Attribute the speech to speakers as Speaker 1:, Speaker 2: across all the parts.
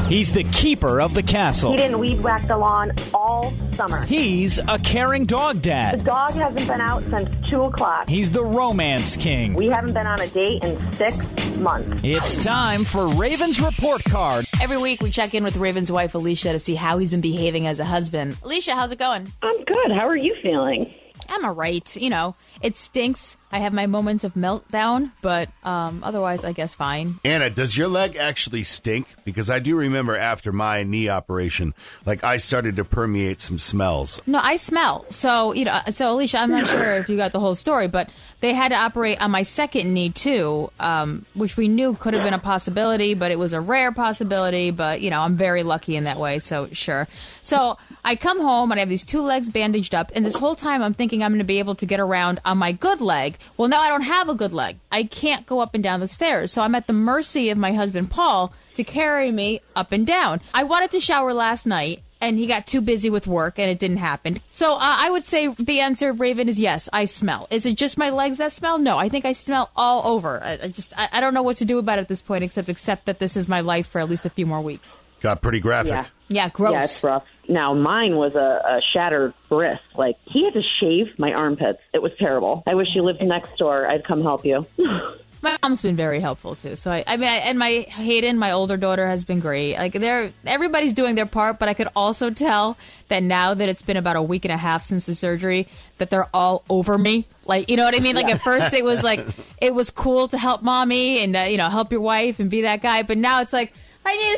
Speaker 1: He's the keeper of the castle.
Speaker 2: He didn't weed whack the lawn all summer.
Speaker 1: He's a caring dog
Speaker 2: The
Speaker 1: dad.
Speaker 2: dog hasn't been out since 2 o'clock.
Speaker 1: He's the romance king.
Speaker 2: We haven't been on a date in 6 months.
Speaker 1: It's time for Raven's Report Card.
Speaker 3: Every week we check in with Raven's wife, Alicia, to see how he's been behaving as a husband. Alicia, how's it going?
Speaker 2: I'm good. How are you feeling?
Speaker 3: I'm all right. You know, it stinks. I have my moments of meltdown, but otherwise, I guess fine.
Speaker 4: Anna, does your leg actually stink? Because I do remember after my knee operation, like I started to permeate some smells.
Speaker 3: No, I smell. So, Alicia, I'm not sure if you got the whole story, but they had to operate on my second knee, too, which we knew could have been a possibility, but it was a rare possibility. But, I'm very lucky in that way, so sure. So I come home and I have these 2 legs bandaged up, and this whole time I'm thinking I'm going to be able to get around on my good leg. Well, now I don't have a good leg. I can't go up and down the stairs, so I'm at the mercy of my husband, Paul, to carry me up and down. I wanted to shower last night, and he got too busy with work, and it didn't happen. So I would say the answer, Raven, is yes, I smell. Is it just my legs that smell? No, I think I smell all over. I don't know what to do about it at this point, except that this is my life for at least a few more weeks.
Speaker 4: Got pretty graphic.
Speaker 3: Yeah, gross.
Speaker 2: Yeah, it's rough. Now, mine was a shattered wrist. Like, he had to shave my armpits. It was terrible. I wish you lived next door. I'd come help you.
Speaker 3: My mom's been very helpful, too. So, and my Hayden, my older daughter, has been great. Like, everybody's doing their part, but I could also tell that now that it's been about a week and a half since the surgery, that they're all over me. Like, you know what I mean? Like, at first it was like, it was cool to help mommy and, help your wife and be that guy. But now it's like, I need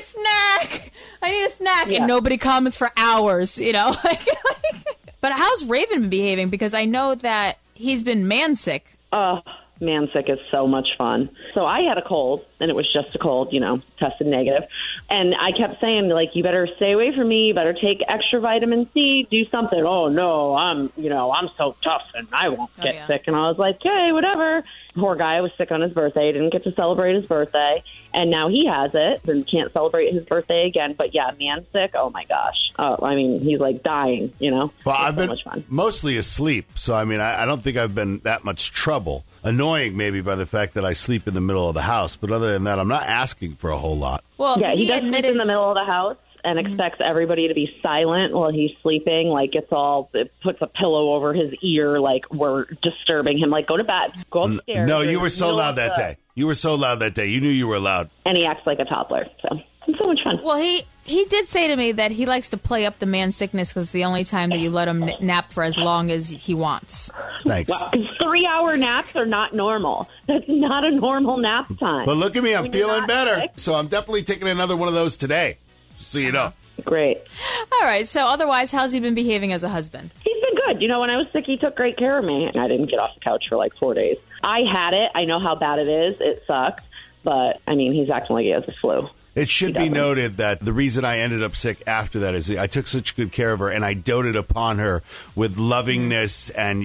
Speaker 3: a snack.
Speaker 2: Yeah.
Speaker 3: And nobody comments for hours, But how's Raven been behaving? Because I know that he's been man sick.
Speaker 2: Man sick is so much fun. So I had a cold, and it was just a cold, tested negative. And I kept saying, like, you better stay away from me. You better take extra vitamin C, do something. Oh, no, I'm so tough, and I won't get sick. And I was like, okay, whatever. Poor guy was sick on his birthday. Didn't get to celebrate his birthday. And now he has it and can't celebrate his birthday again. But, yeah, man sick, oh, my gosh. He's, like, dying,
Speaker 4: Well, I've been
Speaker 2: so much fun.
Speaker 4: mostly asleep. So, I don't think I've been that much trouble. Annoying, maybe, by the fact that I sleep in the middle of the house. But other than that, I'm not asking for a whole lot.
Speaker 3: Well,
Speaker 2: Yeah, he does sleep in the middle of the house and expects everybody to be silent while he's sleeping. Like, it puts a pillow over his ear, like we're disturbing him. Like, go to bed, go upstairs.
Speaker 4: No, you were so loud that day. You were so loud that day. You knew you were loud.
Speaker 2: And he acts like a toddler. So it's so much fun.
Speaker 3: Well, he did say to me that he likes to play up the man sickness because it's the only time that you let him nap for as long as he wants.
Speaker 4: Thanks.
Speaker 2: Well, 'cause 3-hour naps are not normal. That's not a normal nap time.
Speaker 4: But look at me. I'm
Speaker 2: When you're
Speaker 4: feeling
Speaker 2: not
Speaker 4: better.
Speaker 2: sick.
Speaker 4: So I'm definitely taking another one of those today. Just so you know.
Speaker 2: Great.
Speaker 3: All right. So otherwise, how's he been behaving as a husband?
Speaker 2: He's been good. When I was sick, he took great care of me. I didn't get off the couch for like 4 days. I had it. I know how bad it is. It sucks. But, he's acting like he has the flu.
Speaker 4: It should be noted that the reason I ended up sick after that is I took such good care of her and I doted upon her with lovingness and,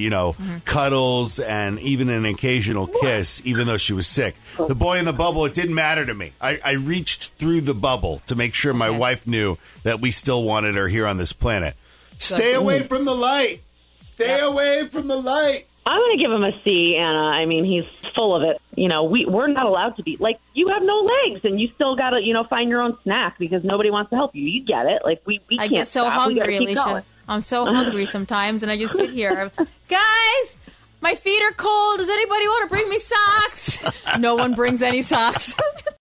Speaker 4: cuddles and even an occasional kiss, even though she was sick. The boy in the bubble, it didn't matter to me. I reached through the bubble to make sure my wife knew that we still wanted her here on this planet. Stay away from the light. Stay away from the light.
Speaker 2: I'm going to give him a C, Anna. He's full of it. We're not allowed to be. Like, you have no legs, and you still got to, find your own snack because nobody wants to help you. You get it. Like, we can't
Speaker 3: I get so
Speaker 2: stop.
Speaker 3: hungry,
Speaker 2: We gotta keep
Speaker 3: Alicia.
Speaker 2: going.
Speaker 3: I'm so hungry sometimes, and I just sit here. Guys, my feet are cold. Does anybody want to bring me socks? No one brings any socks.